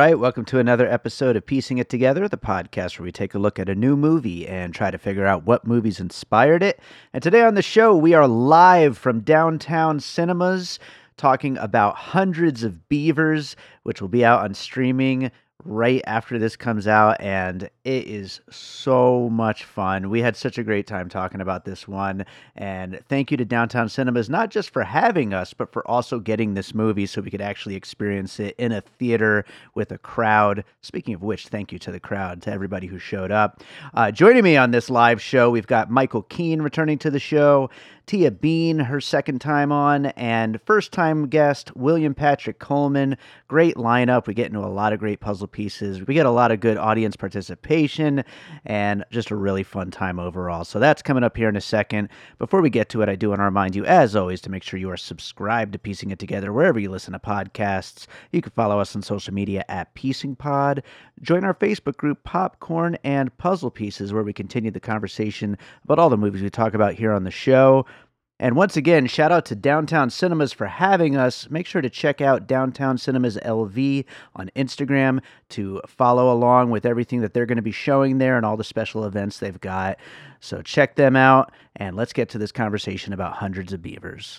right, welcome to another episode of Piecing It Together, the podcast where we take a look at a new movie and try to figure out what movies inspired it. And today on the show, we are live from Downtown Cinemas talking about Hundreds of Beavers, which will be out on streaming right after this comes out, and it is so much fun. We had such a great time talking about this one, and thank you to Downtown Cinemas, not just for having us, but for also getting this movie so we could actually experience it in a theater with a crowd. Speaking of which, thank you to the crowd, to everybody who showed up. Joining me on this live show, we've got Michael Keane returning to the show, Tia Bean, her second time on, and first-time guest, William Patrick Coleman. Great lineup. We get into a lot of great puzzle pieces. We get a lot of good audience participation, and just a really fun time overall. So that's coming up here in a second. Before we get to it, I do want to remind you, as always, to make sure you are subscribed to Piecing It Together wherever you listen to podcasts. You can follow us on social media at Piecing Pod. Join our Facebook group, Popcorn and Puzzle Pieces, where we continue the conversation about all the movies we talk about here on the show. And once again, shout out to Downtown Cinemas for having us. Make sure to check out Downtown Cinemas LV on Instagram to follow along with everything that they're going to be showing there and all the special events they've got. So check them out, and let's get to this conversation about Hundreds of Beavers.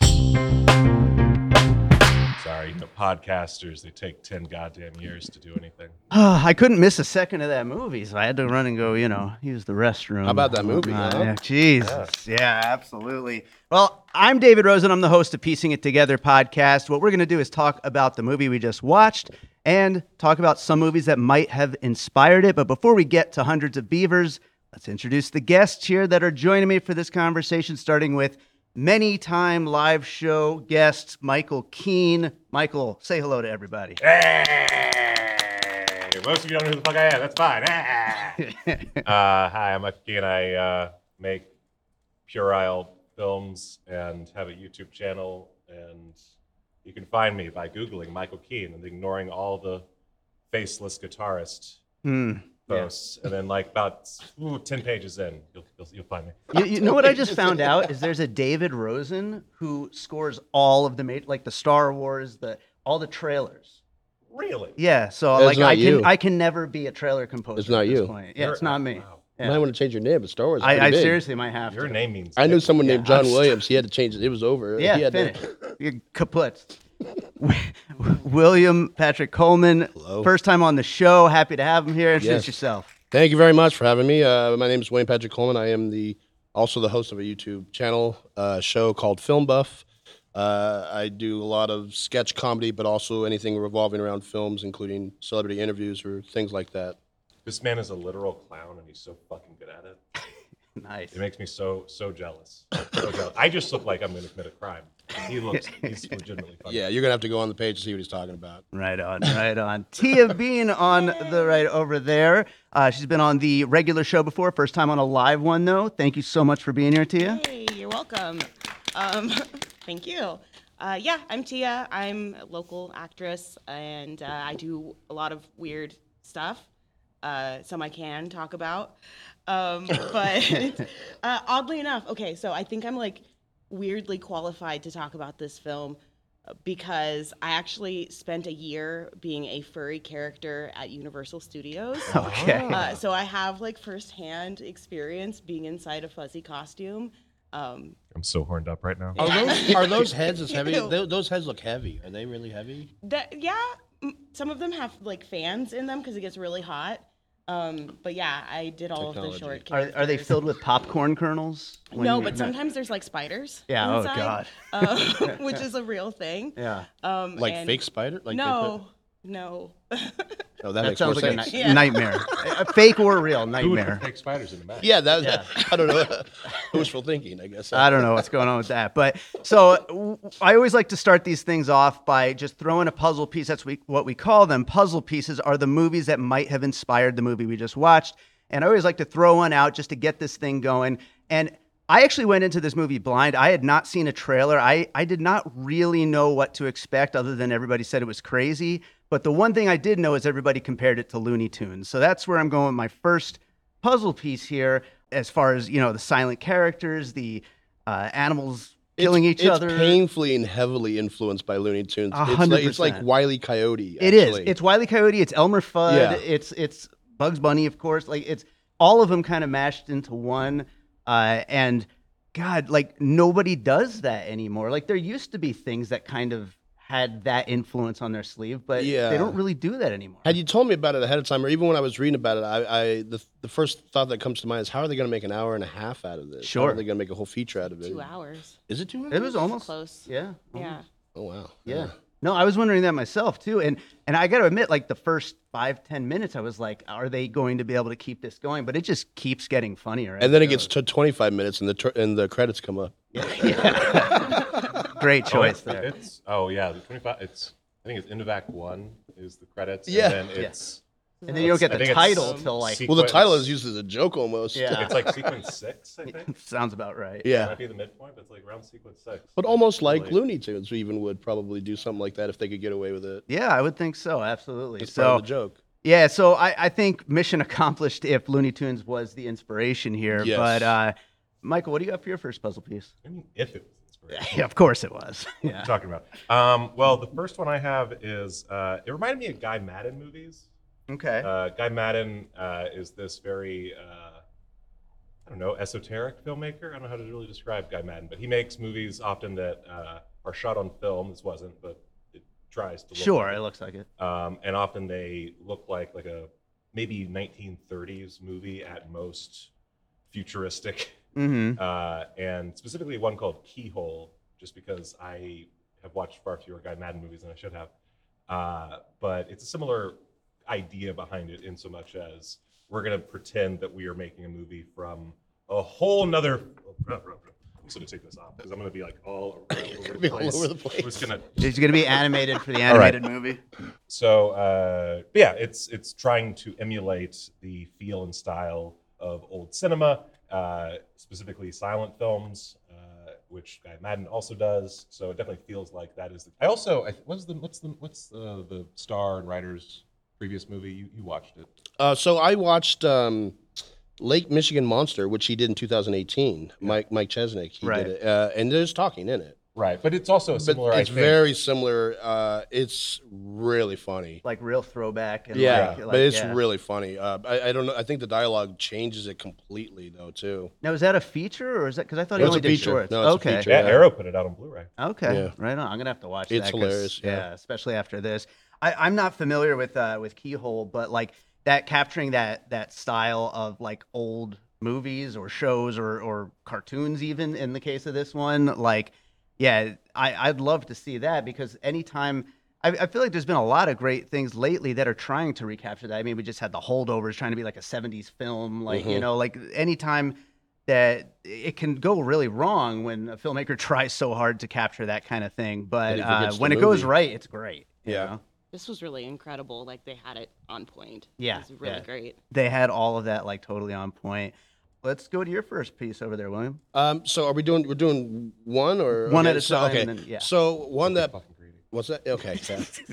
Sorry, the podcasters, they take 10 goddamn years to do anything. I couldn't miss a second of that movie, so I had to run and go, use the restroom. How about that movie, huh? Yeah, Jesus. Yeah, absolutely. Well, I'm David Rosen. I'm the host of Piecing It Together podcast. What we're going to do is talk about the movie we just watched and talk about some movies that might have inspired it. But before we get to Hundreds of Beavers, let's introduce the guests here that are joining me for this conversation, starting with many-time live show guest Michael Keane. Michael, say hello to everybody. Hey! Most of you don't know who the fuck I am. That's fine. Hi, I'm Michael Keane. I make puerile films and have a YouTube channel, and you can find me by Googling Michael Keane and ignoring all the faceless guitarist posts, and then like about 10 pages in, you'll find me. You know what I just found out is there's a David Rosen who scores all of the Star Wars, all the trailers. Really? Yeah. So It's not you. I can never be a trailer composer. It's not at this you. point. Yeah, it's not me. Wow. Yeah. You might want to change your name, but Star Wars is I pretty big. seriously might have Your to. name means I knew someone named John I'm Williams. He had to change it. It was over. Yeah, he had finish. You're kaput. William Patrick Coleman, Hello. first time on the show. Happy to have him here. Introduce Yes. yourself. Thank you very much for having me. My name is William Patrick Coleman. I am also the host of a YouTube channel show called Film Buff. I do a lot of sketch comedy, but also anything revolving around films, including celebrity interviews or things like that. This man is a literal clown, and he's so fucking good at it. Nice. It makes me so jealous. So jealous. I just look like I'm going to commit a crime. He's legitimately funny. Yeah, you're going to have to go on the page to see what he's talking about. Right on, right on. Tia Bean on the right over there. She's been on the regular show before. First time on a live one, though. Thank you so much for being here, Tia. Hey, you're welcome. Thank you. Yeah, I'm Tia. I'm a local actress, and I do a lot of weird stuff. Some I can talk about. But oddly enough, okay, so I think I'm like weirdly qualified to talk about this film because I actually spent a year being a furry character at Universal Studios. Okay. So I have like firsthand experience being inside a fuzzy costume. I'm so horned up right now. Are those heads as heavy? Ew. Those heads look heavy. Are they really heavy? Some of them have like fans in them because it gets really hot. But yeah, I did all of the short characters. Are they filled with popcorn kernels? No, but sometimes there's like spiders. Yeah, inside, oh, God. which is a real thing. Yeah. Like and fake spider? Like no. Oh, that That makes more sounds like a sense. Yeah. nightmare. Fake or real Who would nightmare. put fake spiders in the back? Yeah, I don't know. Wishful thinking, I guess. I don't know what's going on with that. But so I always like to start these things off by just throwing a puzzle piece. That's what we call them. Puzzle pieces are the movies that might have inspired the movie we just watched. And I always like to throw one out just to get this thing going. And I actually went into this movie blind. I had not seen a trailer. I did not really know what to expect other than everybody said it was crazy. But the one thing I did know is everybody compared it to Looney Tunes. So that's where I'm going with my first puzzle piece here as far as, the silent characters, the animals killing each it's other. painfully and heavily influenced by Looney Tunes. 100%. It's like Wile E. Coyote. It is. actually. It's Wile E. Coyote. It's Elmer Fudd. Yeah. It's Bugs Bunny, of course. Like it's all of them kind of mashed into one. And God, like nobody does that anymore. Like there used to be things that kind of had that influence on their sleeve, but Yeah. they don't really do that anymore. Had you told me about it ahead of time, or even when I was reading about it, the first thought that comes to mind is how are they going to make an hour and a half out of this? How Sure. are they going to make a whole feature out of it? 2 hours. Is it 2 hours? It was almost Close. Yeah. Yeah. Oh wow. Yeah. No, I was wondering that myself too. And I got to admit, like the first 5-10 minutes, I was like, are they going to be able to keep this going? But it just keeps getting funnier. as And then it goes. gets to 25 minutes, and the credits come up. Great choice there. It's the 25. I think it's Innovac 1 is the credits. Yeah. And then it's And then you don't get I the think it's, title till like sequence- Well, the title is used as a joke almost. Yeah. It's like sequence 6, I think. sounds about right. It Yeah. might be the midpoint, but it's like around sequence 6. But almost like Really- Looney Tunes even would probably do something like that if they could get away with it. Yeah, I would think so. Absolutely. It's part So of the joke. yeah, so I think mission accomplished if Looney Tunes was the inspiration here. Yes. But Michael, what do you got for your first puzzle piece? I mean, if it was inspiration. Yeah, of course it was. What are you Yeah. talking about? Well, the first one I have is it reminded me of Guy Madden movies. Okay. Guy Madden is this very, I don't know, esoteric filmmaker. I don't know how to really describe Guy Madden, but he makes movies often that are shot on film. This wasn't, but it tries to look Sure, like it it. looks like it. And often they look like a maybe 1930s movie at most, futuristic. Mm-hmm. And specifically one called Keyhole, just because I have watched far fewer Guy Madden movies than I should have. But it's a similar idea behind it in so much as we're going to pretend that we are making a movie from a whole nother. I'm just going to take this off because I'm going to be like all over Be the all place. over the place. I'm just gonna, It's going to be animated for the All right. animated movie. so yeah, it's trying to emulate the feel and style of old cinema, specifically silent films, which Guy Madden also does. So it definitely feels like that is. What's the star and writer's previous movie? You watched it. So I watched Lake Michigan Monster, which he did in 2018. Mike Chesnick, he Right. did it, and there's talking in it. Right, but it's also a But similar. it's I think. very similar. It's really funny. Like real throwback. And Yeah, like, but it's yeah. really funny. I don't know. I think the dialogue changes it completely though too. Now, is that a feature or is that because I thought No, he it's only a did feature. shorts? No, it's a okay. feature. Yeah, Yeah. Arrow put it out on Blu-ray. Okay. Yeah. Right on. I'm gonna have to watch It's that. 'Cause, hilarious, yeah. Yeah, especially after this. I'm not familiar with Keyhole, but like that capturing that style of like old movies or shows or cartoons, even in the case of this one, like yeah, I'd love to see that because anytime I feel like there's been a lot of great things lately that are trying to recapture that. I mean, we just had The Holdovers trying to be like a 70s film, like you Mhm. know, like anytime that it can go really wrong when a filmmaker tries so hard to capture that kind of thing. But And he forgets the when it goes movie. right, it's great. you Yeah. know? This was really incredible. Like they had it on point. Yeah, It was really yeah. great. They had all of that like totally on point. Let's go to your first piece over there, William. So are we're doing one or One okay, at a so, time, Okay. and then- yeah. So one that Fucking greedy. what's that? Okay.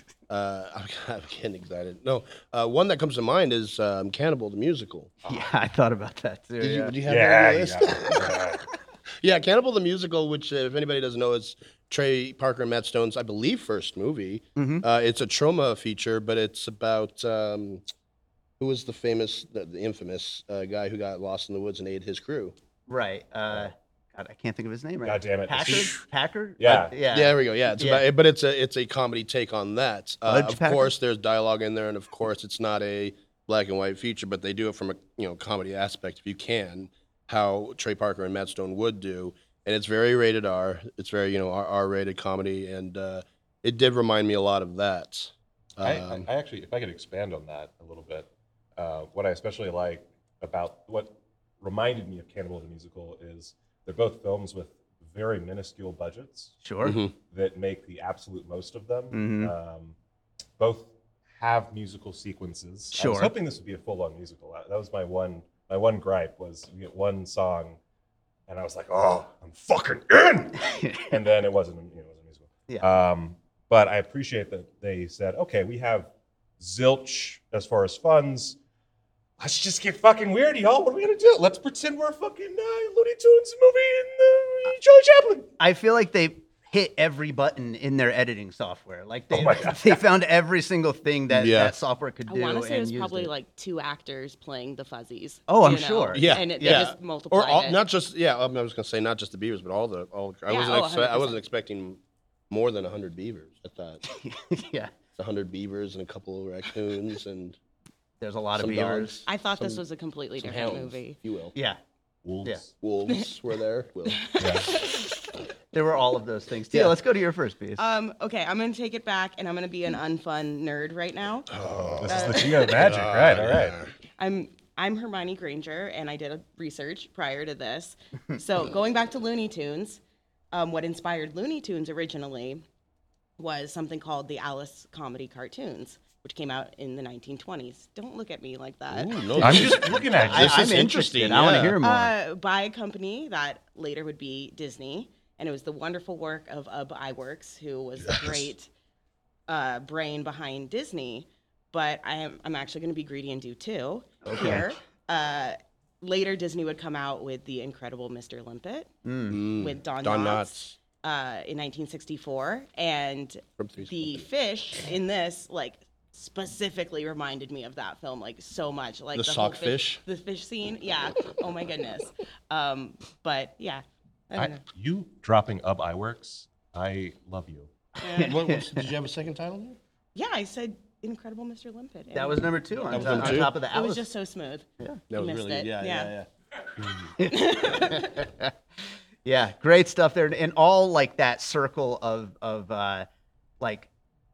I'm getting excited. No, one that comes to mind is Cannibal the musical. Yeah, I thought about that too. Did yeah. you have Yeah, that on you your list? got it. Yeah, Cannibal the musical, which if anybody doesn't know, is Trey Parker and Matt Stone's, I believe, first movie. Mhm. It's a trauma feature, but it's about who was the infamous guy who got lost in the woods and ate his crew. Right. God, I can't think of his name right. God damn it. Packard? Yeah. Yeah. Yeah, there we go. Yeah, Yeah. About, but it's a comedy take on that. Fudge Of Packer? course, there's dialogue in there, and of course, it's not a black and white feature, but they do it from a comedy aspect, if you can, how Trey Parker and Matt Stone would do, and it's very rated R. It's very R-rated comedy, and it did remind me a lot of that. I actually, if I could expand on that a little bit, what I especially like about what reminded me of Cannibal the Musical is they're both films with very minuscule budgets Sure. Mhm. that make the absolute most of them. Mhm. Both have musical sequences. I Sure. was hoping this would be a full-on musical. That was my one gripe was you get one song, and I was like, oh, I'm fucking in. And then it wasn't, it was a musical. Yeah. But I appreciate that they said, okay, we have zilch as far as funds. let's just get fucking weird, y'all. What are we gonna do? Let's pretend we're fucking Looney Tunes movie and Charlie Chaplin. I feel like they hit every button in their editing software. Like Oh my God. they found every single thing that Yeah. that software could I do. want to say it and was used probably it. like 2 actors playing the Fuzzies. Oh, I'm you know? sure. Yeah, And they yeah. just multiplied Or all, it. not just I was gonna say not just the beavers, but all. I Yeah, wasn't I 100%. wasn't expecting more than 100 beavers. I thought Yeah, 100 beavers and a couple of raccoons and there's a lot of some beavers. dogs, I thought this some- was a completely some different hounds, movie. if you will. Yeah, Wolves. Yeah. Wolves were there. Will. Yeah. there were all of those things. Tia, Yeah. let's go to your first piece. Okay, I'm gonna take it back, and I'm gonna be an unfun nerd right now. Oh, this is the Tia of magic, right? All right. I'm Hermione Granger, and I did a research prior to this. So going back to Looney Tunes, what inspired Looney Tunes originally was something called the Alice Comedy Cartoons, which came out in the 1920s. Don't look at me like that. Ooh, no, I'm just looking at you. This I'm is interested. interesting, I want to yeah. hear more. By a company that later would be Disney, and it was the wonderful work of Ub Iwerks, who was the great brain behind Disney. But I'm actually going to be greedy and do 2 here. Later, Disney would come out with The Incredible Mr. Limpet with Don Knotts in 1964, and From Three's the Company. fish in this specifically reminded me of that film so much. Like The whole sock fish? the fish scene. Yeah. Oh my goodness. But yeah, I don't know. You dropping Ub Iwerks, I love you. Did you have a second title there? Yeah, I said Incredible Mr. Limpet. That was number 2 on, was on number 2? top of the It Alice. was just so smooth. That You was missed really good. it. Yeah. Yeah, great stuff there, and all like that circle of like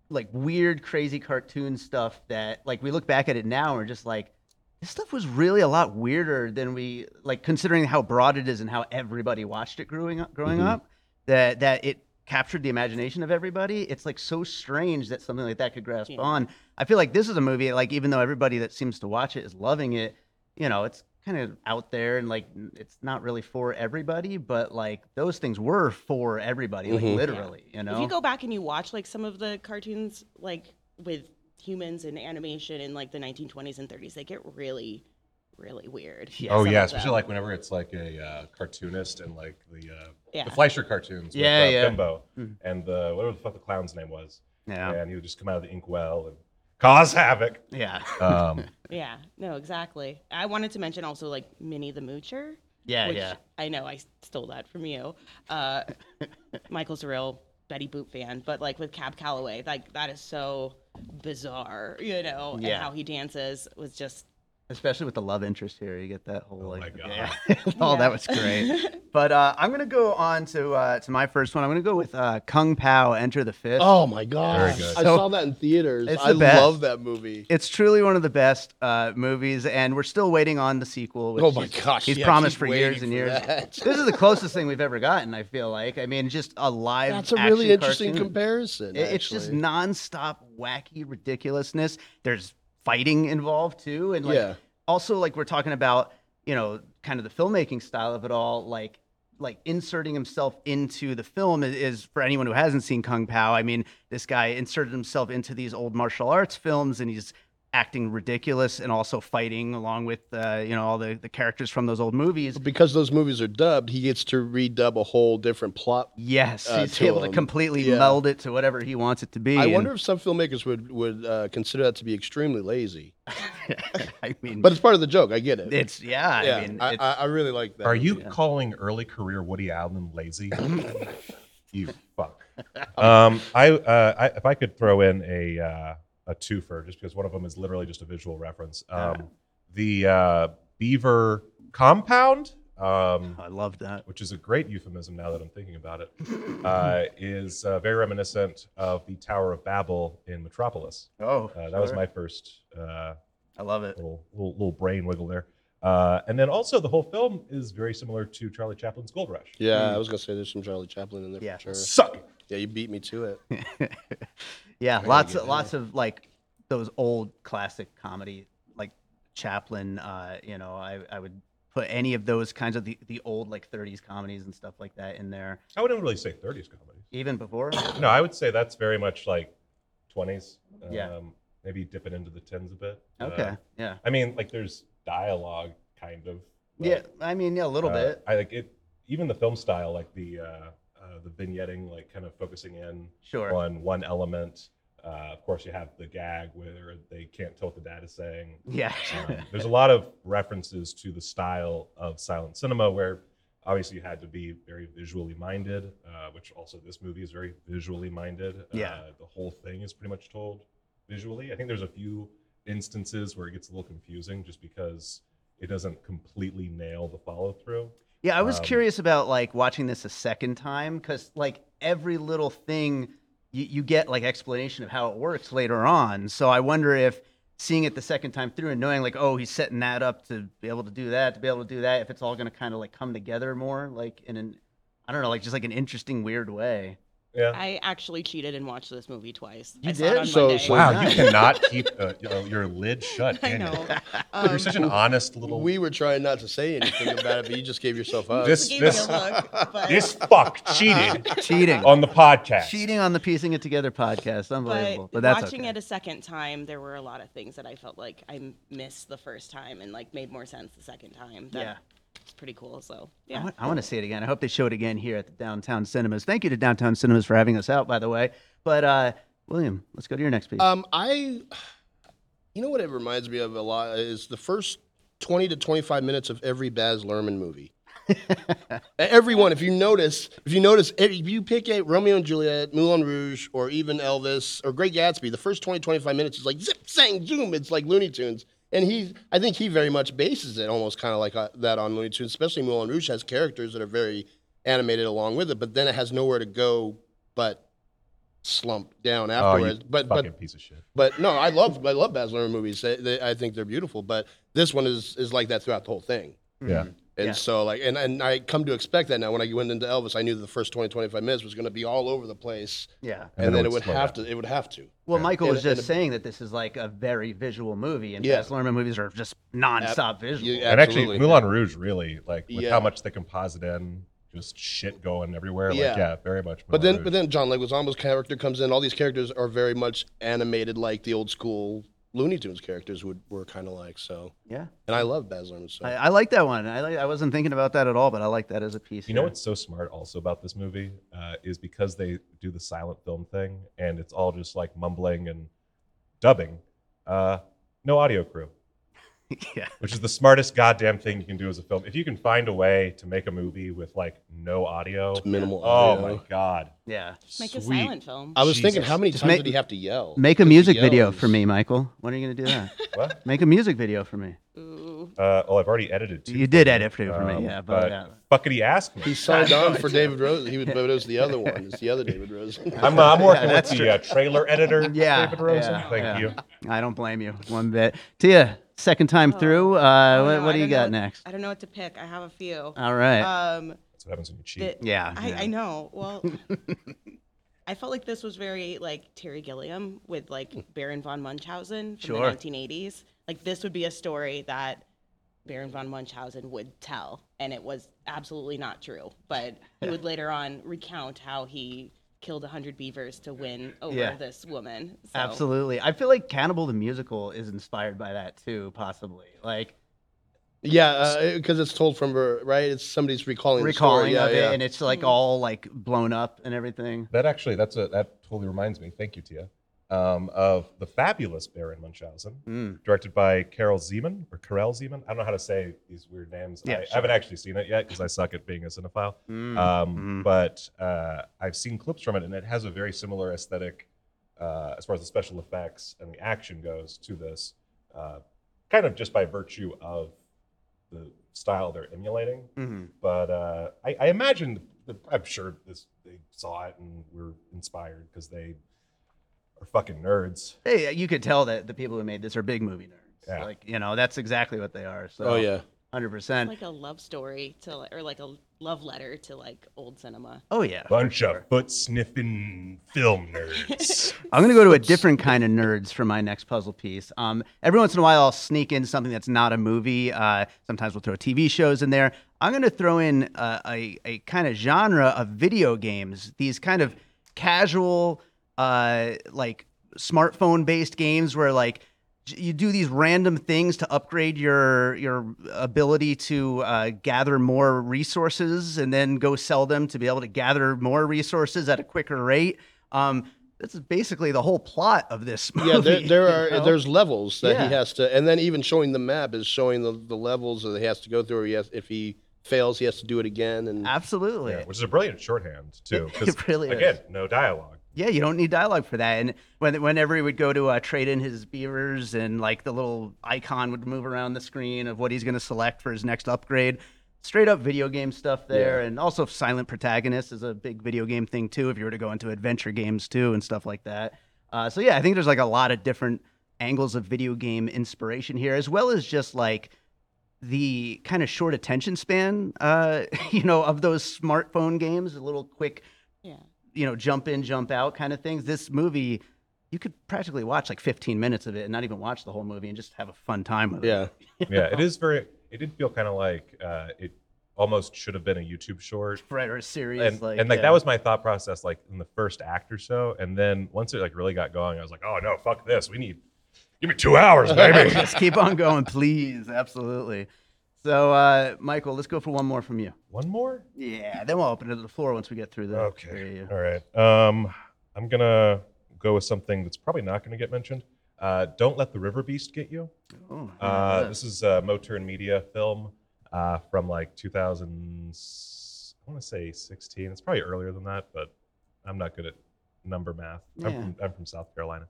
weird, crazy cartoon stuff that like we look back at it now and we're just like, this stuff was really a lot weirder than we like, considering how broad it is and how everybody watched it growing up. That it captured the imagination of everybody. It's like so strange that something like that could grasp on. I feel like this is a movie like even though everybody that seems to watch it is loving it, you know, it's kind of out there and like it's not really for everybody, but like those things were for everybody, like literally, you know. If you go back and you watch some of the cartoons with humans and animation in the 1920s and 30s, they get really, really weird. Oh Some yeah, of especially them. like whenever it's like a cartoonist and like the Yeah. Fleischer cartoons Yeah, with yeah. Bimbo and the whatever the fuck the clown's name was. Yeah. And he would just come out of the inkwell and cause havoc. Yeah. Yeah, no, exactly. I wanted to mention also Minnie the Moocher. Yeah, which yeah. I know I stole that from you. Michael's a real Betty Boop fan, but with Cab Calloway, that is so bizarre, and Yeah. how he dances was just Especially with the love interest here, you get that whole my God. Yeah. Oh, that was great. But I'm gonna go on to my first one. I'm gonna go with Kung Pao: Enter the Fist. Oh my god! Very good. I So- saw that in theaters. It's I the best. love that movie. It's truly one of the best movies, and we're still waiting on the sequel. Which Oh my gosh! He's yeah, promised keep for years waiting and for years. that. This is the closest thing we've ever gotten. I feel like. I mean, just a live. That's a really action interesting cartoon. comparison. It's just actually. nonstop wacky ridiculousness. There's fighting involved too, and Yeah. also we're talking about kind of the filmmaking style of it all, like inserting himself into the film is for anyone who hasn't seen Kung Pao. I mean, this guy inserted himself into these old martial arts films, and he's acting ridiculous and also fighting along with all the characters from those old movies. Because those movies are dubbed, he gets to redub a whole different plot. Yes, he's to able to him. completely Yeah. meld it to whatever he wants it to be. I and- wonder if some filmmakers would consider that to be extremely lazy. I mean, But it's part of the joke. I get it. it's yeah. yeah, I mean, I really like that. Are you movie. calling early career Woody Allen lazy? You fuck. If I could throw in a twofer, just because one of them is literally just a visual reference. The Beaver Compound, I love that. which is a great euphemism now that I'm thinking about it, is very reminiscent of the Tower of Babel in Metropolis. Oh, That was my first I love it. little brain wiggle there. And then also the whole film is very similar to Charlie Chaplin's Gold Rush. Yeah, I was gonna say there's some Charlie Chaplin in there Yeah. for sure. Suck it. Yeah, you beat me to it. Yeah, gotta lots get of like those old classic comedy like Chaplin. I would put any of those kinds of the old 30s comedies and stuff like that in there. I wouldn't really say 30s comedies. Even before. No, I would say that's very much like 20s. Yeah. Maybe dipping into the 10s a bit. Okay. Yeah. I mean, there's dialogue, kind of. Yeah, I mean, yeah, a little bit. I like it. Even the film style, like the vignetting, like kind of focusing in Sure. on one element. Of course, you have the gag where they can't tell what the dad is saying. Yeah. There's a lot of references to the style of silent cinema where obviously you had to be very visually minded, which also this movie is very visually minded. Yeah. The whole thing is pretty much told visually. I think there's a few instances where it gets a little confusing just because it doesn't completely nail the follow through. Yeah, I was curious about like watching this a second time because like every little thing you get like explanation of how it works later on. So I wonder if seeing it the second time through and knowing like, oh, he's setting that up to be able to do that, if it's all going to kind of like come together more like in an, I don't know, like just like an interesting weird way. Yeah. I actually cheated and watched this movie twice. You I saw it did? on So- Monday. so- Wow, nice. you cannot keep your lid shut. I can you? know. You're such an honest little. We were trying not to say anything about it, but you just gave yourself up. This- Gave me a look, but, This fuck cheated Cheating. on the podcast. Cheating on the Piecing It Together podcast. Unbelievable. But, but that's watching okay. it a second time, there were a lot of things that I felt like I missed the first time and like made more sense the second time. Yeah. It's pretty cool. So yeah. I want to see it again. I hope they show it again here at the Downtown Cinemas. Thank you to Downtown Cinemas for having us out, by the way. But William, let's go to your next piece. You know what it reminds me of a lot is the first 20 to 25 minutes of every Baz Luhrmann movie. Everyone, if you notice, if you pick a Romeo and Juliet, Moulin Rouge, or even Elvis or Great Gatsby, the first 20, 25 minutes is like zip, sang, zoom. It's like Looney Tunes. And I think he very much bases it almost kind of like that on Looney Tunes, especially Moulin Rouge has characters that are very animated along with it, but then it has nowhere to go but slump down afterwards. Fucking piece of shit. But no, I love Baz Luhrmann movies. I think they're beautiful, but this one is like that throughout the whole thing. Yeah. And Yeah. so like, and I come to expect that now. When I went into Elvis, I knew the first 20, 25 minutes was going to be all over the place. Yeah. And then it would slow have down. to. It would have to. Well, Michael was And- just saying that this is like a very visual movie, and Yeah. Baz Luhrmann movies are just nonstop visual. Yeah. And actually, Absolutely. Moulin Rouge really like with Yeah. how much they composite in, just shit going everywhere. Like, Yeah. yeah, very much. But Moulin then Rouge. John Leguizamo's character comes in. All these characters are very much animated, like the old school Looney Tunes characters were kind of like. So, Yeah. and I love Baz Luhrmann. So I like that one. I wasn't thinking about that at all, but I like that as a piece. You know here. what's so smart also about this movie is because they do the silent film thing and it's all just like mumbling and dubbing. No audio crew, Yeah. which is the smartest goddamn thing you can do as a film. If you can find a way to make a movie with like no audio, minimal. oh audio. my god, Yeah. Make a Sweet. silent film. I was thinking, Jesus. how many Just times make- did he have to yell? Make a Just music yell video is- for me, Michael. When are you going to do that? what? Make a music video for me. Ooh. Well, I've already edited. two You for did you. edit for me, yeah, but, yeah. fuckity ask me. He signed on for David Rose. But it was the other one. It's the other David Rose. I'm working with that's the trailer editor, Yeah. David Rosen. yeah, Thank yeah. you. I don't blame you one bit. Tia, second time through. Oh, What I do you don't got know- next? I don't know what to pick. I have a few. All right. That's what happens when you cheat. Yeah. I know. Well, I felt like this was very like Terry Gilliam with like Baron von Munchausen from Sure. the 1980s. Like this would be a story that Baron von Munchausen would tell, and it was absolutely not true. But he would later on recount how he killed 100 beavers to win over Yeah. this woman. So, Absolutely. I feel like Cannibal the Musical is inspired by that too, possibly. Like Yeah, because it's told from her, right? It's somebody's recalling the story. recalling Yeah, of it, yeah. and it's like all like blown up and everything. That actually, that totally reminds me. Thank you, Tia. Of the fabulous Baron Munchausen, Mm. directed by Karel Zeman or Karel Zeman. I don't know how to say these weird names. Yeah, I sure. haven't actually seen it yet because I suck at being a cinephile. Mm. But I've seen clips from it, and it has a very similar aesthetic as far as the special effects and the action goes to this, kind of just by virtue of the style they're emulating. Mhm. But I imagine, I'm sure they saw it and were inspired because they are fucking nerds. Hey, you could tell that the people who made this are big movie nerds. Yeah. Like, you know, that's exactly what they are. So Oh yeah. 100%. like a love story to, or like a love letter to like old cinema. Oh yeah. Bunch of foot sniffing film nerds. I'm gonna go to a different kind of nerds for my next puzzle piece. Every once in a while, I'll sneak in something that's not a movie. Sometimes we'll throw TV shows in there. I'm gonna throw in a kind of genre of video games. These kind of casual, like smartphone-based games where like you do these random things to upgrade your ability to gather more resources and then go sell them to be able to gather more resources at a quicker rate. This is basically the whole plot of this movie. Yeah, there's levels that Yeah. he has to, and then even showing the map is showing the levels that he has to go through. If he fails, he has to do it again. And Absolutely. Yeah, which is a brilliant shorthand too. 'cause, It really is. again, no dialogue. Yeah, you don't need dialogue for that. And whenever he would go to trade in his beavers, and like the little icon would move around the screen of what he's going to select for his next upgrade, straight up video game stuff there. Yeah. And also silent protagonist is a big video game thing too. If you were to go into adventure games too and stuff like that. So yeah, I think there's like a lot of different angles of video game inspiration here, as well as just like the kind of short attention span, of those smartphone games, a little quick Yeah. jump in, jump out kind of things. This movie, you could practically watch like 15 minutes of it and not even watch the whole movie and just have a fun time with it. yeah, Yeah, it did feel kind of like it almost should have been a YouTube short. Right, or a series. And that was my thought process like in the first act or so. And then once it like really got going, I was like, oh no, fuck this. Give me 2 hours, baby. Just keep on going, please. Absolutely. So, Michael, let's go for one more from you. One more? Yeah, then we'll open it to the floor once we get through the Okay. All right. I'm gonna go with something that's probably not gonna get mentioned. Don't Let the River Beast Get You. Oh, This is a Moturn Media film from like 2000. I want to say 16. It's probably earlier than that, but I'm not good at number math. Yeah. I'm from South Carolina.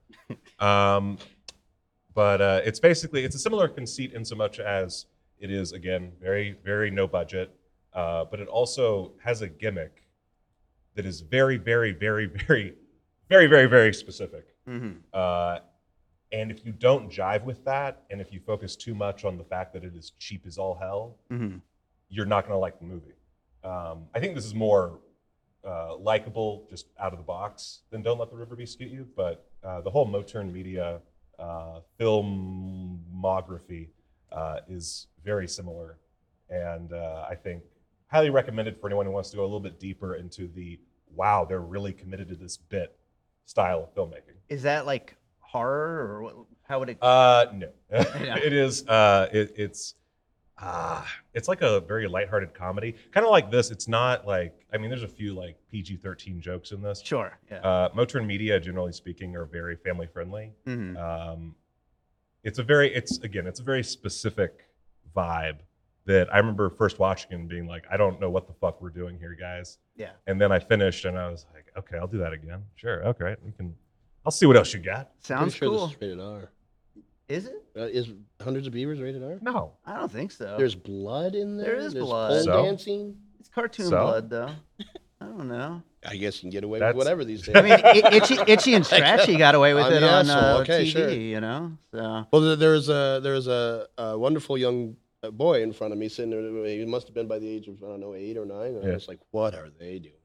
But it's a similar conceit in so much as it is, again, very, very no budget, but it also has a gimmick that is very, very, very, very, very, very, very specific. Mhm. And if you don't jive with that, and if you focus too much on the fact that it is cheap as all hell, Mhm. you're not going to like the movie. I think this is more likable just out of the box than Don't Let the River Beast Get You, but the whole Moturn Media filmography is very similar, and I think highly recommended for anyone who wants to go a little bit deeper into the wow, they're really committed to this bit style of filmmaking. Is that like horror, or how would it? No, Yeah. it is. It's like a very lighthearted comedy, kind of like this. It's not like, I mean, there's a few like PG-13 jokes in this. Sure. Yeah. Moturn Media, generally speaking, are very family friendly. Mhm. It's a very specific vibe that I remember first watching and being like, I don't know what the fuck we're doing here, guys. Yeah. And then I finished and I was like, okay, I'll do that again. Sure, okay, I'll see what else you got. Sounds pretty sure cool. this is rated R. Is it? Is Hundreds of Beavers rated R? No, I don't think so. There's blood in there. There is There's blood. pole So? dancing. It's cartoon So? blood, though. I don't know. I guess you can get away That's- with whatever these days. I mean, Itchy and Scratchy got away with I'm it the on asshole. Okay, TV, sure. So Well, there's a wonderful young boy in front of me sitting there. He must have been by the age of, I don't know, 8 or 9. And Yeah. I was like, what are they doing?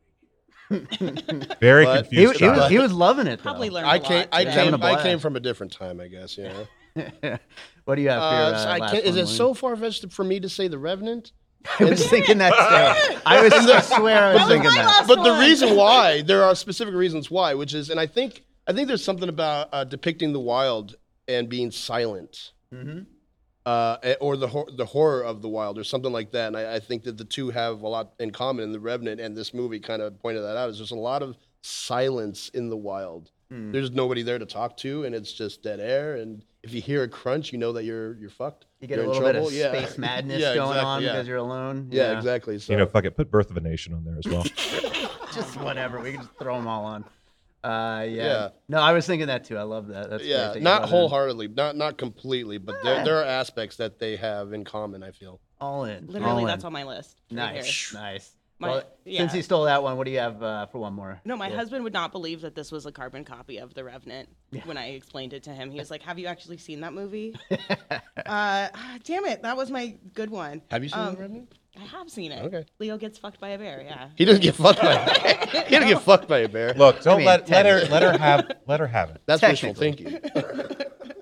very But- confused. child. he was loving it, though. Probably learned I a came, lot. I today. Having a came, I blast. came from a different time, I guess. You know. What do you have for your So I last can't, is one, it so far fetched for me to say The Revenant? I was thinking that too. I swear I was was thinking my that. last But the one. reason why, there are specific reasons why, which is, and I think there's something about depicting the wild and being silent, Mm-hmm. or the horror of the wild, or something like that. And I think that the two have a lot in common. And The Revenant and this movie kind of pointed that out. Is there's a lot of silence in the wild. Mm. There's nobody there to talk to, and it's just dead air. And if you hear a crunch, you know that you're fucked. You get You're a in little bit of trouble. Yeah. space madness Yeah, going exactly, on yeah. because you're alone. Yeah, exactly. So Fuck it, put Birth of a Nation on there as well. Just whatever. We can just throw them all on. Yeah. Yeah. No, I was thinking that too. I love that. That's great yeah, that you not brought it in. wholeheartedly, not completely, but there are aspects that they have in common. I feel. All in. Literally, all that's in. on my list. right Nice. here. Nice. My- Well, yeah. since he stole that one, what do you have for one more? No, my Yeah. husband would not believe that this was a carbon copy of The Revenant when I explained it to him. He was like, "Have you actually seen that movie?" Damn it, that was my good one. Have you seen The Revenant? I have seen it. Okay. Leo gets fucked by a bear. Yeah. He doesn't get fucked by a bear. He doesn't get fucked by a bear. Look, don't mean, let her have it. That's wishful technically. thinking.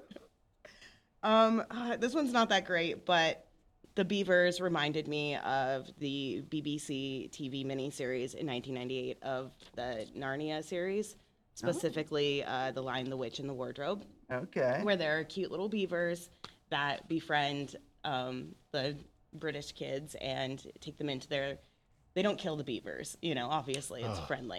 This one's not that great, but the Beavers reminded me of the BBC TV miniseries in 1998 of the Narnia series. specifically The Lion, the Witch, and the Wardrobe, Okay. where there are cute little beavers that befriend the British kids and take them into their. They don't kill the beavers, obviously it's friendly,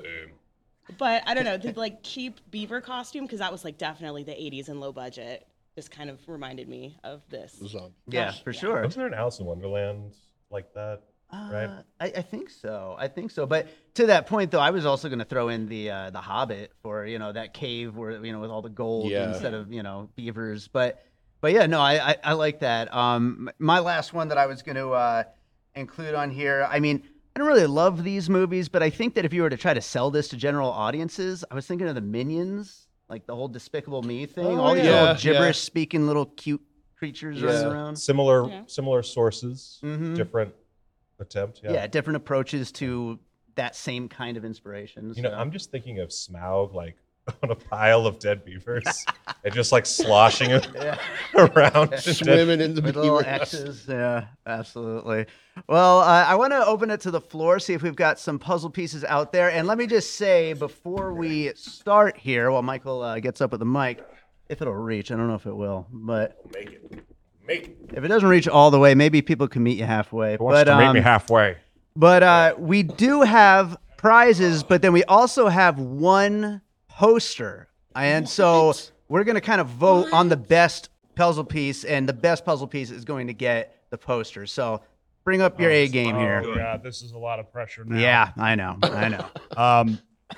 but I don't know, the like cheap beaver costume, because that was like definitely the 80s and low budget, just kind of reminded me of this. Yeah, for sure. Wasn't there an Alice in Wonderland like that? Right. I think so. But to that point, though, I was also going to throw in the Hobbit for that cave where with all the gold instead of beavers. But yeah, no, I like that. My last one that I was going to include on here. I mean, I don't really love these movies, but I think that if you were to try to sell this to general audiences, I was thinking of the Minions, like the whole Despicable Me thing. All these little gibberish speaking little cute creatures running around. Similar sources, different attempt. Yeah, different approaches to that same kind of inspiration. I'm just thinking of Smaug like on a pile of dead beavers and just like sloshing it around, swimming in the with little X's. Yeah, absolutely. Well, I want to open it to the floor, see if we've got some puzzle pieces out there. And let me just say before we start here, while Michael gets up with the mic, if it'll reach, I don't know if it will, but Make it. If it doesn't reach all the way, maybe people can meet you halfway. Who wants to meet me halfway? But we do have prizes, but then we also have one poster. And so we're going to kind of vote on the best puzzle piece, and the best puzzle piece is going to get the poster. So bring up your A game here. Oh, God, this is a lot of pressure now. Yeah, I know.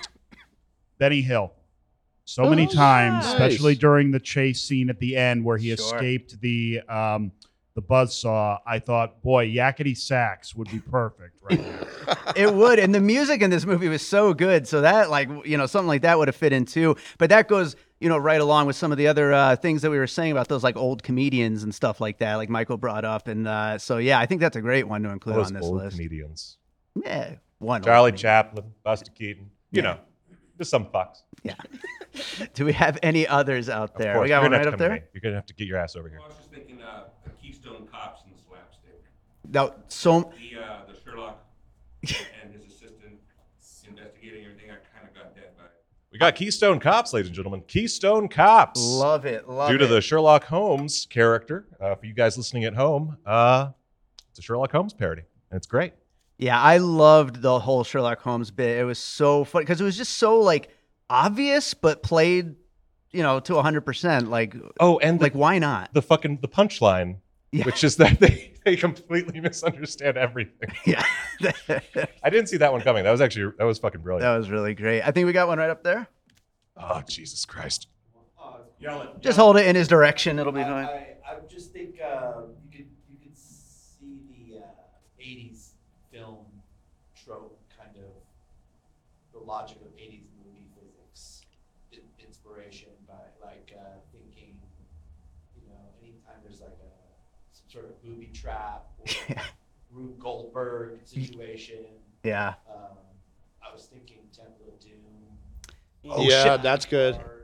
Benny Hill. So many times, nice. especially during the chase scene at the end where he Sure. escaped the buzzsaw, I thought, boy, Yakety Sax would be perfect right there. It would, and the music in this movie was so good. So that, something like that would have fit in too. But that goes, right along with some of the other things that we were saying about those like old comedians and stuff like that, like Michael brought up. And so yeah, I think that's a great one to include Those on this old list. comedians. Yeah, one. Charlie old Chaplin, Buster Keaton. Just some fucks. Yeah. Do we have any others out Of there? course. We got You're one gonna right have up to come to there. me. You're gonna have to get your ass over here. I was just thinking the Keystone Cops and the slapstick. No, so The Sherlock and his assistant investigating everything. I kind of got that vibe. We got Keystone Cops, ladies and gentlemen. Keystone Cops. love it. Due to the Sherlock Holmes character, for you guys listening at home, it's a Sherlock Holmes parody, and it's great. Yeah, I loved the whole Sherlock Holmes bit. It was so fun because it was just so obvious, but played, to 100%. And why not? the punchline, Yeah. which is that they completely misunderstand everything. Yeah, I didn't see that one coming. That was fucking brilliant. that was really great. I think we got one right up there. Oh, Jesus Christ. Just hold it in his direction; it'll be fine. I would just think you could see the 80s film trope, kind of the logic of 80s movie physics inspiration by thinking, anytime there's some sort of booby trap or Rube Goldberg situation. Yeah. I was thinking Temple of Doom. Oh, yeah, that's good. Or,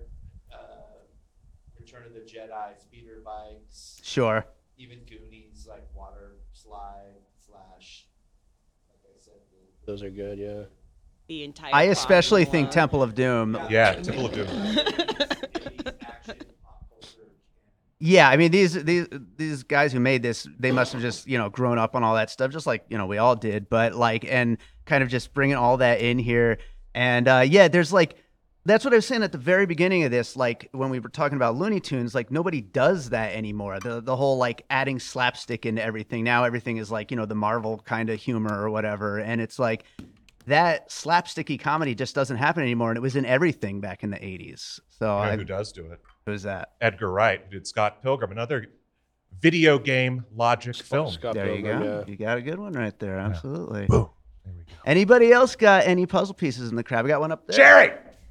Return of the Jedi, speeder bikes. Sure. Even Goonies, like water slide / like I said. Those are good, yeah. The entire. I especially plot think alone. Temple of Doom. Yeah, Temple of Doom. Action, pop culture. Yeah, I mean these guys who made this, they must have just grown up on all that stuff, just like we all did. But and kind of just bringing all that in here, and yeah, there's that's what I was saying at the very beginning of this. When we were talking about Looney Tunes, nobody does that anymore. The whole adding slapstick into everything. Now everything is the Marvel kind of humor or whatever, and it's that slapsticky comedy just doesn't happen anymore. And it was in everything back in the 80s. So You know who does do it? who's that? Edgar Wright, who did Scott Pilgrim, another video game logic film. Scott There you Pilgrim, go. yeah. You got a good one right there. Absolutely. Boom. There we go. Anybody else got any puzzle pieces in the crowd? We got one up there. Jerry!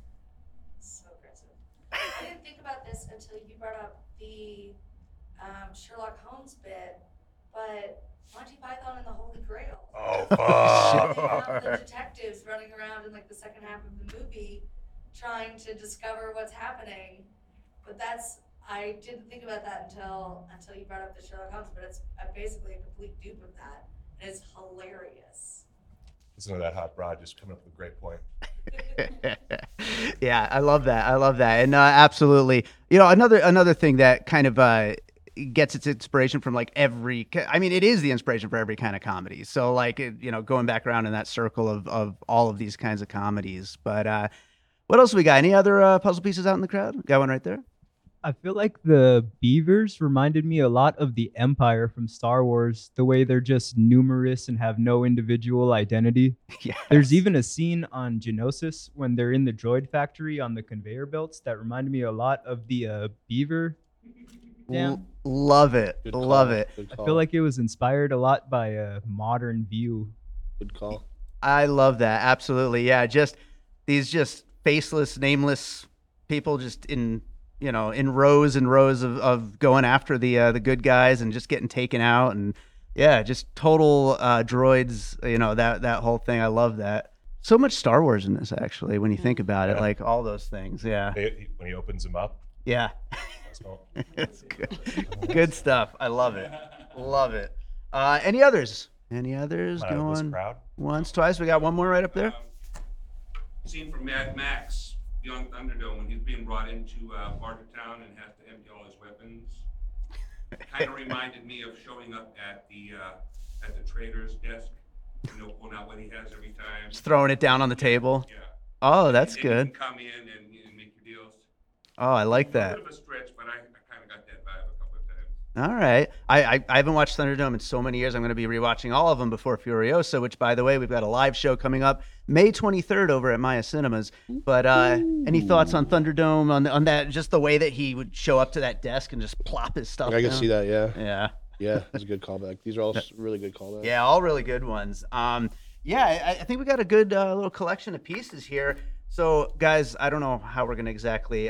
So aggressive. I didn't think about this until you brought up the Sherlock Holmes bit, but Monty Python and the Holy Grail. Oh, They fuck. have the detectives running around in the second half of the movie trying to discover what's happening. But I didn't think about that until you brought up the Sherlock Holmes, but it's basically a complete dupe of that. And it's hilarious. Listen to that hot broad just coming up with a great point. Yeah, I love that. I love that. And absolutely. Another thing that kind of gets its inspiration from like it is the inspiration for every kind of comedy. So like, going back around in that circle of all of these kinds of comedies. But what else we got? Any other puzzle pieces out in the crowd? Got one right there? I feel like the beavers reminded me a lot of the Empire from Star Wars, the way they're just numerous and have no individual identity. Yes. There's even a scene on Geonosis when they're in the droid factory on the conveyor belts that reminded me a lot of the beaver. Love it. Good Love call. it. Good I call. feel like it was inspired a lot by a modern view. Good call. I love that. Absolutely. Yeah. Just these just faceless, nameless people just in rows and rows of going after the good guys and just getting taken out. And yeah, just total droids, that whole thing. I love that. So much Star Wars in this, actually, when you think about it, Yeah. like all those things. Yeah. When he opens them up. Yeah. It's good. Good stuff. I love it. Love it. Any others? Any others Come on, this going crowd. once, twice? We got one more right up there. Scene from Mad Max, Beyond Thunderdome, when he's being brought into Bartertown and has to empty all his weapons. Kind of reminded me of showing up at the trader's desk, pulling out what he has every time. Just throwing it down on the table. Yeah. Oh, that's And then good. you can come in and make your deals. Oh, I like A that. bit of a stretch, but I kind of got that vibe a couple of times. All right. I haven't watched Thunderdome in so many years. I'm going to be rewatching all of them before Furiosa, which, by the way, we've got a live show coming up May 23rd over at Maya Cinemas. But any thoughts on Thunderdome, on that, just the way that he would show up to that desk and just plop his stuff I can down? see that. Yeah. Yeah. Yeah. That's a good callback. These are all really good callbacks. Yeah, all really good ones. I think we got a good little collection of pieces here. So, guys, I don't know how we're going to exactly,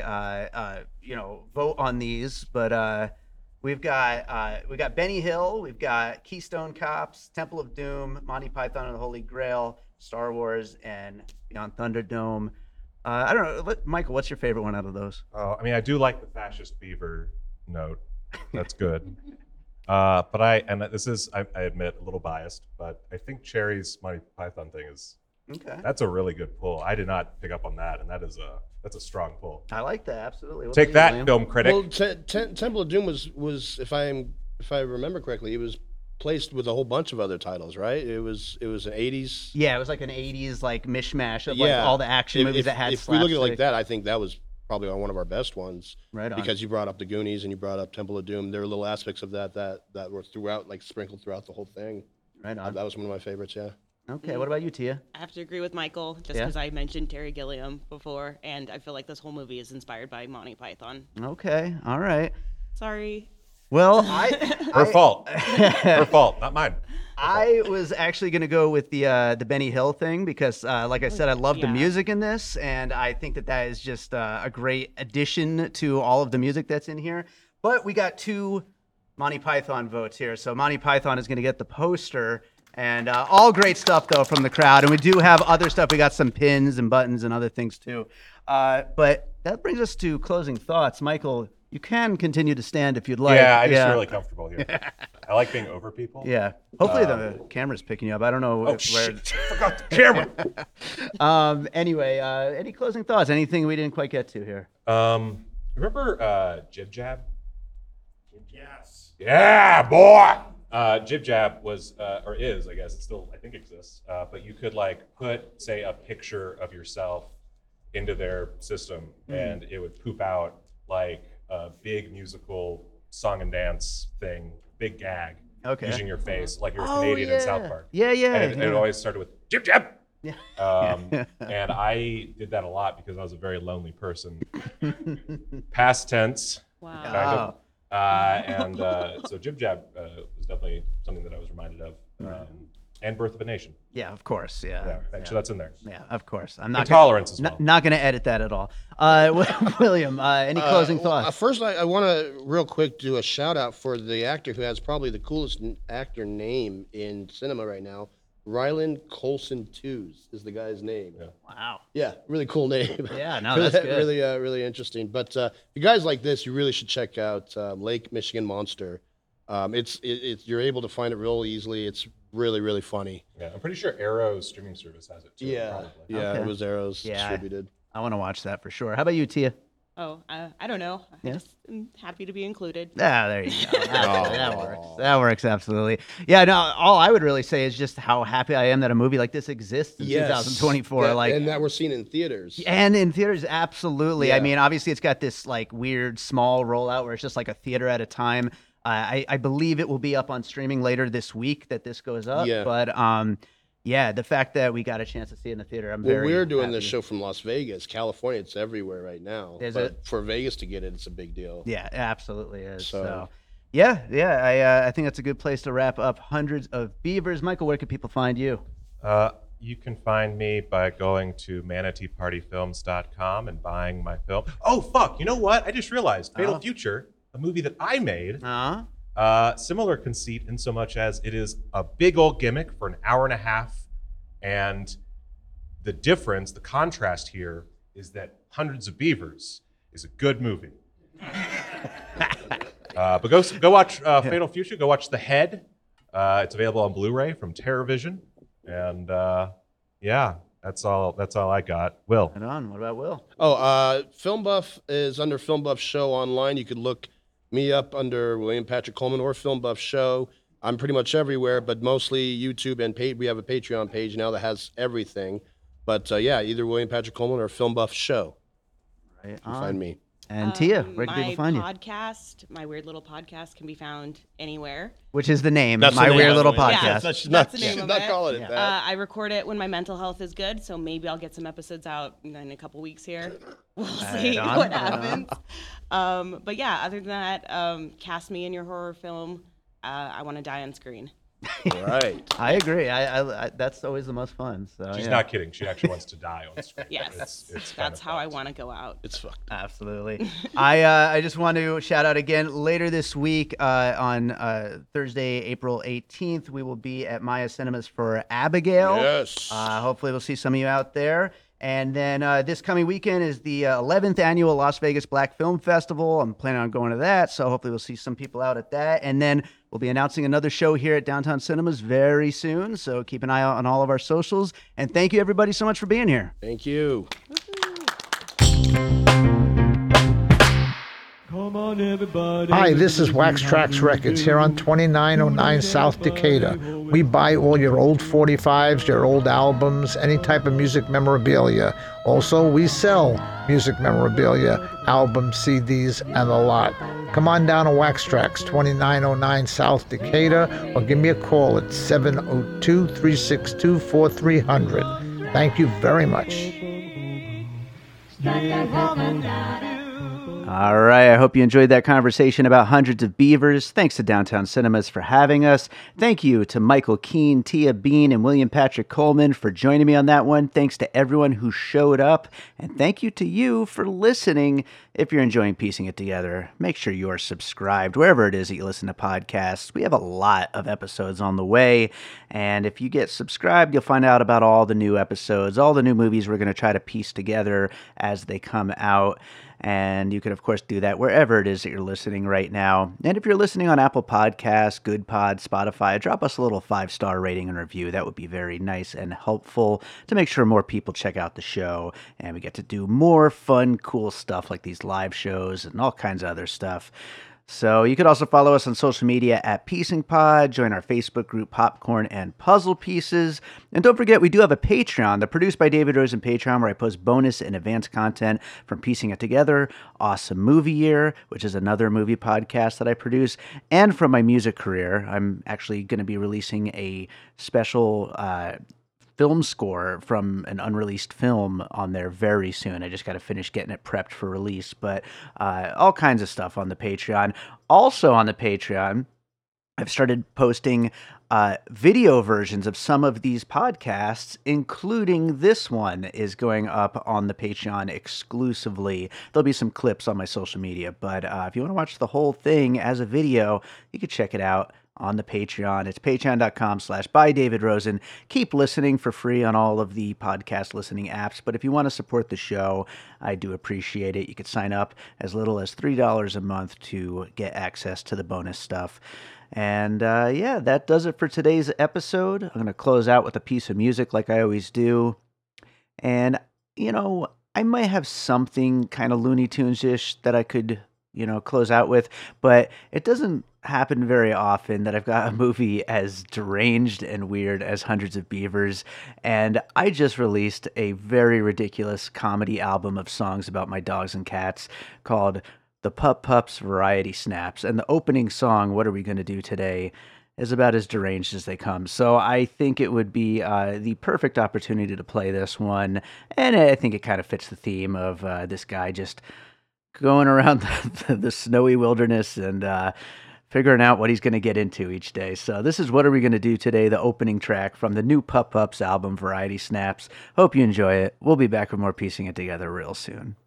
vote on these, but we've got Benny Hill, we've got Keystone Cops, Temple of Doom, Monty Python and the Holy Grail, Star Wars, and Beyond Thunderdome. I don't know, Michael, what's your favorite one out of those? I do like the fascist beaver note. That's good. But I admit, a little biased, but I think Cherry's Monty Python thing Okay, that's a really good pull. I did not pick up on that, and that's a strong pull. I like that absolutely. What Take about you, that, William? film critic. Well, Temple of Doom was if I remember correctly, it was placed with a whole bunch of other titles, right? It was an 80s. Yeah, it was like an 80s like mishmash of Yeah. like all the action movies that had If we look at it like slapstick. that, I think that was probably one of our best ones. Right on. Because you brought up the Goonies and you brought up Temple of Doom. There were little aspects of that were throughout, like sprinkled throughout the whole thing. Right on. That was one of my favorites. Yeah. Okay, what about you, Tia? I have to agree with Michael just Yeah? because I mentioned Terry Gilliam before, and I feel like this whole movie is inspired by Monty Python. Okay, all right. Sorry. Well, Her fault. Her fault, not mine. I was actually going to go with the Benny Hill thing because, like I said, I love the Yeah. music in this, and I think that is just a great addition to all of the music that's in here. But we got 2 Monty Python votes here, so Monty Python is going to get the poster, and all great stuff though from the crowd. And we do have other stuff. We got some pins and buttons and other things too. But that brings us to closing thoughts, Michael. You can continue to stand if you'd like. Yeah, I just feel really comfortable here. I like being over people. Yeah. Hopefully the camera's picking you up. I don't know Oh, where. shit. I forgot the camera. Anyway, any closing thoughts? Anything we didn't quite get to here? Remember Jib Jab? Yes. Yeah, boy. Jib Jab was, or is, I guess it still, I think exists. But you could like put, say, a picture of yourself into their system, and it would poop out like a big musical song and dance thing, big gag, Okay. using your face, like you're a Oh, Canadian in yeah. South Park. Yeah, yeah. And it always started with Jib Jab. Yeah. And I did that a lot because I was a very lonely person. Past tense. Wow. Kind of. So Jib Jab was definitely something that I was reminded of. And Birth of a Nation. Yeah, of course. Yeah. Yeah, so that's in there. Yeah, of course. I'm not Intolerance as well. Not going to edit that at all. William, any closing thoughts? First, I want to real quick do a shout out for the actor who has probably the coolest actor name in cinema right now. Ryland Colson Tews is the guy's name. Yeah. Wow. Yeah, really cool name. Yeah, no, that's good. Really, really interesting. But if you guys like this, you really should check out Lake Michigan Monster. It's you're able to find it real easily. It's really, really funny. Yeah, I'm pretty sure Arrow's streaming service has it too. Probably. Yeah, Okay. it was Arrows Yeah. distributed. I want to watch that for sure. How about you, Tia? Oh, I don't know. I Yeah? just am happy to be included. Ah, there you go. Absolutely. That works. That works absolutely. Yeah, no, all I would really say is just how happy I am that a movie like this exists in 2024. And that we're seeing in theaters. And in theaters, absolutely. I Yeah. mean, obviously, it's got this like weird small rollout where it's just like a theater at a time. I believe it will be up on streaming later this week that this goes up. Yeah. But yeah, the fact that we got a chance to see it in the theater, I'm Well, very. we're doing this happy. show from Las Vegas, California. It's everywhere right now. Is but it? For Vegas to get it, it's a big deal. Yeah, it absolutely is. So, So- yeah. I think that's a good place to wrap up Hundreds of Beavers. Michael, where can people find you? You can find me by going to manateepartyfilms.com and buying my film. Oh, fuck. You know what? I just realized Fatal Future, a movie that I made, similar conceit in so much as it is a big old gimmick for an hour and a half. And the difference, the contrast here is that Hundreds of Beavers is a good movie. But go watch Fatal Future. Go watch The Head. It's available on Blu-ray from TerrorVision. And yeah, that's all I got. Will. Right on. What about Will? Film Buff is under Film Buff Show online. You could look me up under William Patrick Coleman or Film Buff Show. I'm pretty much everywhere, but mostly YouTube and we have a Patreon page now that has everything. But yeah, either William Patrick Coleman or Film Buff Show. Right You can find me. And Tia, where can people find you? My podcast, my weird little podcast, can be found anywhere. Which is the name, That's the My name Weird of Little it. Podcast. Yeah, She's that's the name of not it. calling it that. I record it when my mental health is good, so maybe I'll get some episodes out in a couple weeks here. We'll see on, what right on. happens. But yeah, other than that, cast me in your horror film. I want to die on screen. Right. I agree. I that's always the most fun. So She's yeah. not kidding. She actually wants to die on screen. Yes, It's kind that's of how I fucked. want to go out. It's fucked. Absolutely. I just want to shout out again later this week on Thursday, April 18th. We will be at Maya Cinemas for Abigail. Yes. Hopefully, we'll see some of you out there. And then this coming weekend is the 11th annual Las Vegas Black Film Festival. I'm planning on going to that, so hopefully we'll see some people out at that. And then we'll be announcing another show here at Downtown Cinemas very soon, so keep an eye out on all of our socials. And thank you, everybody, so much for being here. Thank you. Hi, this is Wax Trax Records here on 2909 South Decatur. We buy all your old 45s, your old albums, any type of music memorabilia. Also, we sell music memorabilia, albums, CDs, and a lot. Come on down to Wax Trax, 2909 South Decatur, or give me a call at 702-362-4300. Thank you very much. All right. I hope you enjoyed that conversation about Hundreds of Beavers. Thanks to Downtown Cinemas for having us. Thank you to Michael Keane, Tia Bean, and William Patrick Coleman for joining me on that one. Thanks to everyone who showed up. And thank you to you for listening. If you're enjoying piecing it together, make sure you're subscribed wherever it is that you listen to podcasts. We have a lot of episodes on the way. And if you get subscribed, you'll find out about all the new episodes, all the new movies we're going to try to piece together as they come out. And you can, of course, do that wherever it is that you're listening right now. And if you're listening on Apple Podcasts, Good Pod, Spotify, drop us a little 5-star rating and review. That would be very nice and helpful to make sure more people check out the show. And we get to do more fun, cool stuff like these live shows and all kinds of other stuff. So you could also follow us on social media at Piecing Pod, join our Facebook group Popcorn and Puzzle Pieces, and don't forget we do have a Patreon, the Produced by David Rosen Patreon, where I post bonus and advanced content from Piecing It Together, Awesome Movie Year, which is another movie podcast that I produce, and from my music career. I'm actually going to be releasing a special film score from an unreleased film on there very soon. I just got to finish getting it prepped for release, but all kinds of stuff on the Patreon. Also on the Patreon, I've started posting video versions of some of these podcasts, including this one is going up on the Patreon exclusively. There'll be some clips on my social media, but if you want to watch the whole thing as a video, you can check it out on the Patreon. It's patreon.com/bydavidrosen. Keep listening for free on all of the podcast listening apps. But if you want to support the show, I do appreciate it. You could sign up as little as $3 a month to get access to the bonus stuff. And yeah, that does it for today's episode. I'm going to close out with a piece of music like I always do. And, you know, I might have something kind of Looney Tunes-ish that I could, close out with, but it doesn't happen very often that I've got a movie as deranged and weird as Hundreds of Beavers. And I just released a very ridiculous comedy album of songs about my dogs and cats called The Pup Pups Variety Snaps. And the opening song, What Are We Gonna Do Today, is about as deranged as they come. So I think it would be the perfect opportunity to play this one. And I think it kind of fits the theme of this guy just going around the snowy wilderness and figuring out what he's going to get into each day. So this is What Are We Going to Do Today, the opening track from the new Pup Pups album, Variety Snaps. Hope you enjoy it. We'll be back with more Piecing It Together real soon.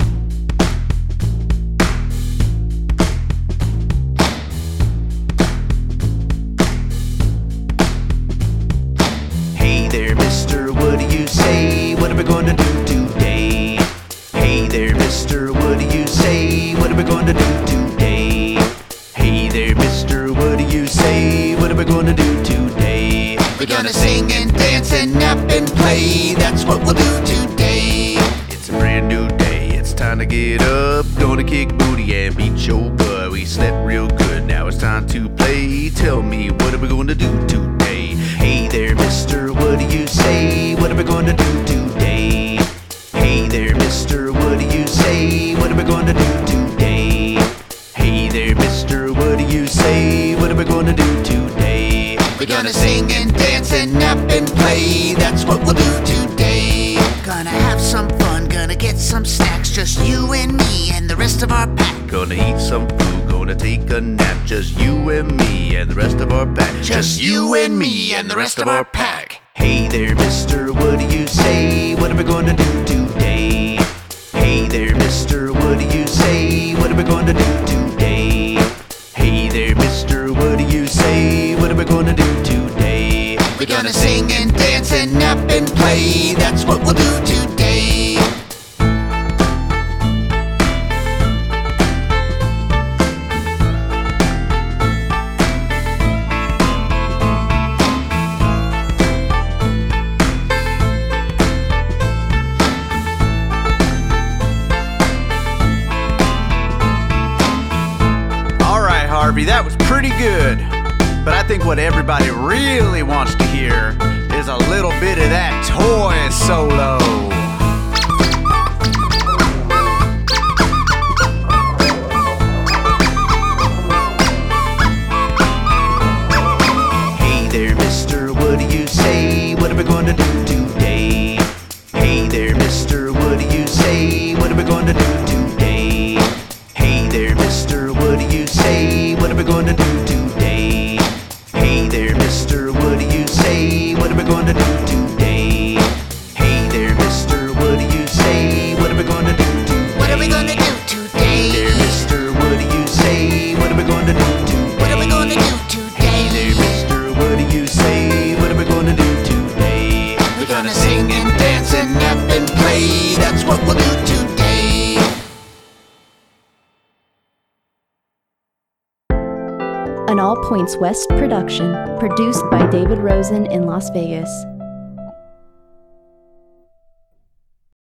Hey there, mister, what do you say? What are we going to do today? Hey there, mister, what do you say? What are we going to do today? Hey there, mister, what do you say? What are we going to do today? We're gonna sing and dance and nap and play. That's what we'll do today. It's a brand new day. It's time to get up. Gonna kick booty and beat your butt. We slept real good. Now it's time to play. Tell me, what are we going to do today? Hey there, mister, what do you say? What are we going to do today? Hey there, mister, what do you say? What are we going to do today? Hey there, mister, what do you say? What are we going to do today? We're gonna sing and dance and nap and play. That's what we'll do today. Gonna have some fun, gonna get some snacks. Just you and me and the rest of our pack. Gonna eat some food, gonna take a nap. Just you and me and the rest of our pack. Just you and me and the rest of our pack. Hey there, mister, what do you say? What are we going to do today? Hey there, mister, what do you say? What are we going to do today? Hey there, mister, what do you say? What are we going to do today? We're gonna sing and dance and nap and play. That's what we'll do today. Harvey, that was pretty good. But I think what everybody really wants to hear is a little bit of that toy solo. Hey there, mister, what do you say? What are we going to do today? Hey there, mister, what do you say? What are we going to do today? Hey there, mister, what do you say? What are we going to do today? Hey there, mister, what do you say? What are we going to do today? Hey there, mister, what do you say? What are we going to do today? What are we going to do today? Hey there, mister, what do you say? What are we going to do today? What are we going to do today? Hey there, mister, what do you say? What are we going to do today? We're gonna sing and dance and nap and play. That's what we'll do today. An All Points West production, produced by David Rosen in Las Vegas.